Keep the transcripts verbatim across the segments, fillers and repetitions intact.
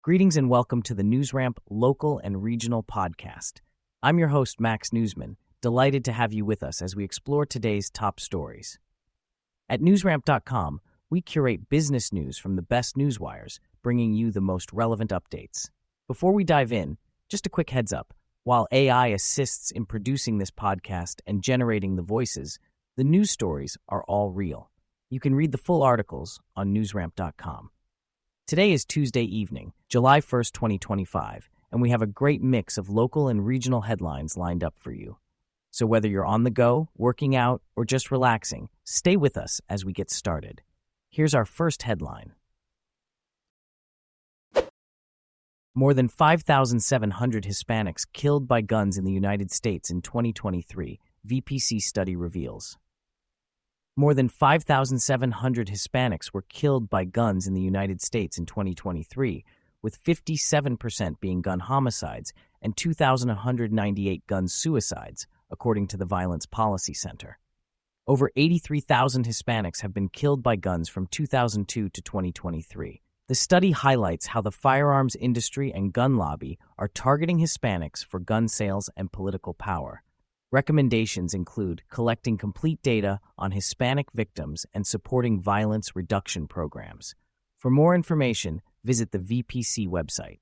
Greetings and welcome to the NewsRamp Local and Regional Podcast. I'm your host, Max Newsman, delighted to have you with us as we explore today's top stories. At newsramp dot com, we curate business news from the best newswires, bringing you the most relevant updates. Before we dive in, just a quick heads up. While A I assists in producing this podcast and generating the voices, the news stories are all real. You can read the full articles on newsramp dot com. Today is Tuesday evening, July first, twenty twenty-five, and we have a great mix of local and regional headlines lined up for you. So whether you're on the go, working out, or just relaxing, stay with us as we get started. Here's our first headline. More than five thousand seven hundred Hispanics killed by guns in the United States in twenty twenty-three, V P C study reveals. More than five thousand seven hundred Hispanics were killed by guns in the United States in twenty twenty-three, with fifty-seven percent being gun homicides and two thousand one hundred ninety-eight gun suicides, according to the Violence Policy Center. Over eighty-three thousand Hispanics have been killed by guns from two thousand two to twenty twenty-three. The study highlights how the firearms industry and gun lobby are targeting Hispanics for gun sales and political power. Recommendations include collecting complete data on Hispanic victims and supporting violence reduction programs. For more information, visit the V P C website.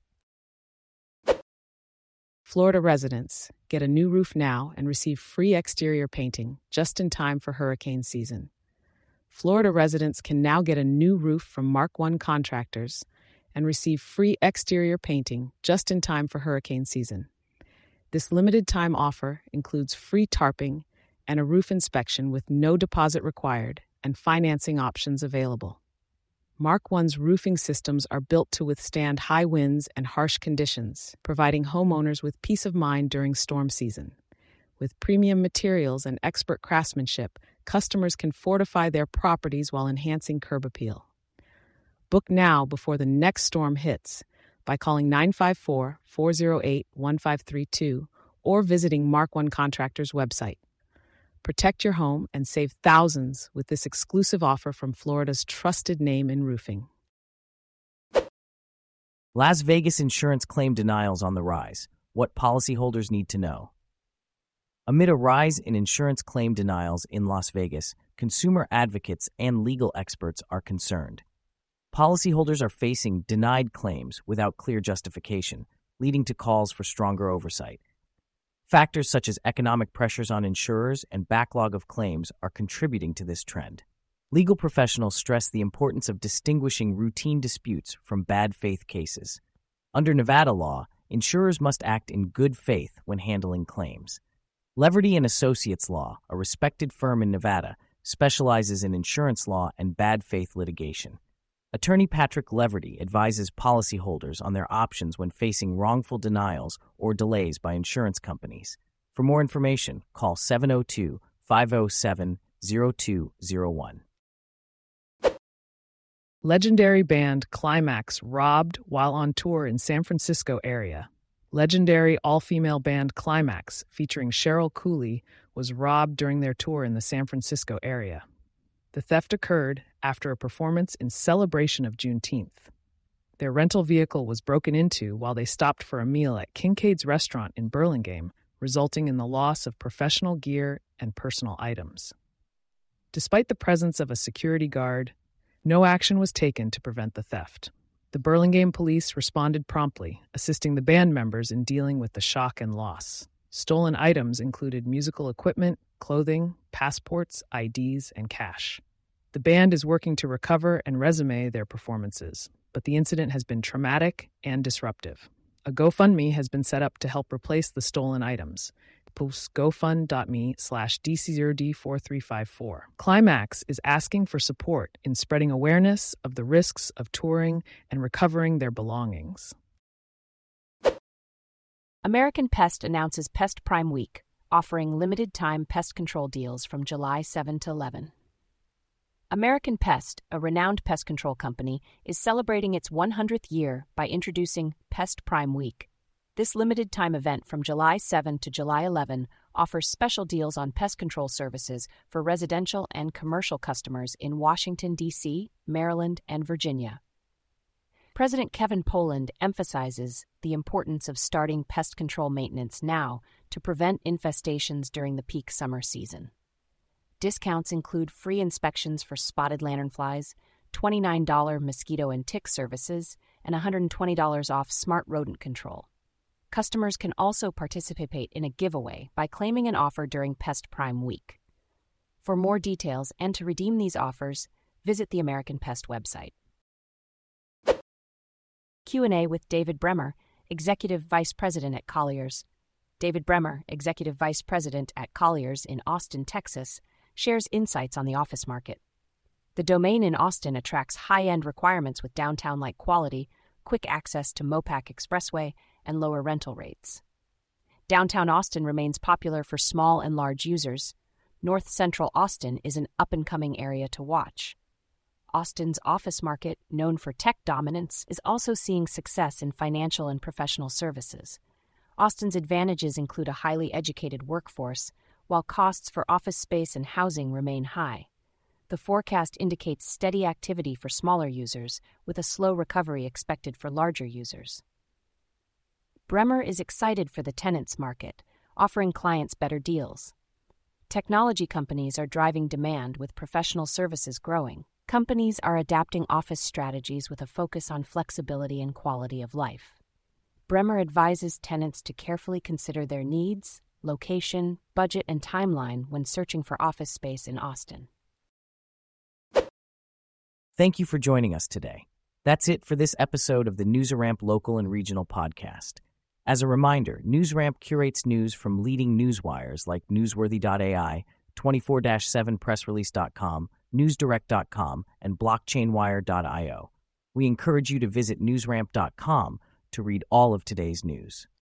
Florida residents get a new roof now and receive free exterior painting just in time for hurricane season. Florida residents can now get a new roof from Mark One Contractors and receive free exterior painting just in time for hurricane season. This limited-time offer includes free tarping and a roof inspection with no deposit required and financing options available. Mark One's roofing systems are built to withstand high winds and harsh conditions, providing homeowners with peace of mind during storm season. With premium materials and expert craftsmanship, customers can fortify their properties while enhancing curb appeal. Book now before the next storm hits by calling nine five four, four oh eight, one five three two or visiting Mark One Contractors' website. Protect your home and save thousands with this exclusive offer from Florida's trusted name in roofing. Las Vegas insurance claim denials on the rise. What policyholders need to know. Amid a rise in insurance claim denials in Las Vegas, consumer advocates and legal experts are concerned. Policyholders are facing denied claims without clear justification, leading to calls for stronger oversight. Factors such as economic pressures on insurers and backlog of claims are contributing to this trend. Legal professionals stress the importance of distinguishing routine disputes from bad faith cases. Under Nevada law, insurers must act in good faith when handling claims. Leverty and Associates Law, a respected firm in Nevada, specializes in insurance law and bad faith litigation. Attorney Patrick Leverty advises policyholders on their options when facing wrongful denials or delays by insurance companies. For more information, call seven oh two, five oh seven, oh two oh one. Legendary band Climax robbed while on tour in San Francisco area. Legendary all-female band Climax, featuring Cheryl Cooley, was robbed during their tour in the San Francisco area. The theft occurred after a performance in celebration of Juneteenth. Their rental vehicle was broken into while they stopped for a meal at Kincaid's restaurant in Burlingame, resulting in the loss of professional gear and personal items. Despite the presence of a security guard, no action was taken to prevent the theft. The Burlingame police responded promptly, assisting the band members in dealing with the shock and loss. Stolen items included musical equipment, clothing, passports, I Ds, and cash. The band is working to recover and resume their performances, but the incident has been traumatic and disruptive. A GoFundMe has been set up to help replace the stolen items. Post gofund.me slash DC0D4354. Climax is asking for support in spreading awareness of the risks of touring and recovering their belongings. American Pest announces Pest Prime Week, offering limited-time pest control deals from July seventh to eleventh. American Pest, a renowned pest control company, is celebrating its one hundredth year by introducing Pest Prime Week. This limited-time event from July seventh to July eleventh offers special deals on pest control services for residential and commercial customers in Washington, D C, Maryland, and Virginia. President Kevin Poland emphasizes the importance of starting pest control maintenance now to prevent infestations during the peak summer season. Discounts include free inspections for spotted lanternflies, twenty-nine dollars mosquito and tick services, and one hundred twenty dollars off smart rodent control. Customers can also participate in a giveaway by claiming an offer during Pest Prime Week. For more details and to redeem these offers, visit the American Pest website. Q and A with David Bremer, Executive Vice President at Colliers. David Bremer, Executive Vice President at Colliers in Austin, Texas, shares insights on the office market. The domain in Austin attracts high-end requirements with downtown-like quality, quick access to Mopac Expressway, and lower rental rates. Downtown Austin remains popular for small and large users. North Central Austin is an up-and-coming area to watch. Austin's office market, known for tech dominance, is also seeing success in financial and professional services. Austin's advantages include a highly educated workforce, while costs for office space and housing remain high. The forecast indicates steady activity for smaller users, with a slow recovery expected for larger users. Bremer is excited for the tenants market, offering clients better deals. Technology companies are driving demand, with professional services growing. Companies are adapting office strategies with a focus on flexibility and quality of life. Bremer advises tenants to carefully consider their needs, location, budget, and timeline when searching for office space in Austin. Thank you for joining us today. That's it for this episode of the NewsRamp Local and Regional Podcast. As a reminder, NewsRamp curates news from leading news wires like Newsworthy dot A I, twenty-four seven press release dot com, newsdirect dot com, and blockchain wire dot io. We encourage you to visit newsramp dot com to read all of today's news.